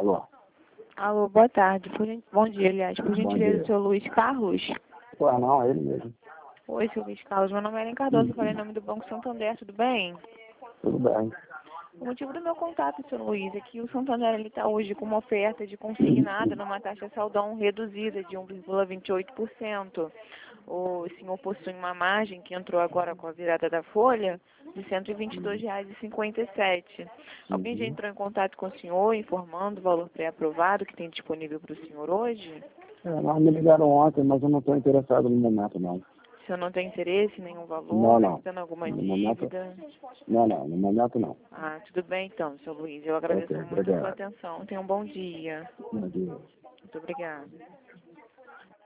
Alô? Alô, boa tarde. Bom dia, aliás. Por Bom gentileza, dia. seu Luiz Carlos? Ué, não, é ele mesmo. Oi, seu Luiz Carlos. Meu nome é Ellen Cardoso. Eu falei em nome do Banco Santander. Tudo bem? Tudo bem. O motivo do meu contato, seu Luiz, é que o Santander está hoje com uma oferta de consignado numa taxa saldão reduzida de 1,28%. O senhor possui uma margem que entrou agora com a virada da folha de R$ 122,57. Alguém já entrou em contato com o senhor informando o valor pré-aprovado que tem disponível para o senhor hoje? Nós me ligaram ontem, mas eu não estou interessado no momento, não. O senhor não tem interesse em nenhum valor? Não, Está não. tendo alguma No momento, dívida? não, no momento não. Ah, tudo bem então, seu Luiz. Eu agradeço Ok, muito a sua obrigado. atenção. Tenha um bom dia. Bom dia. Muito obrigada.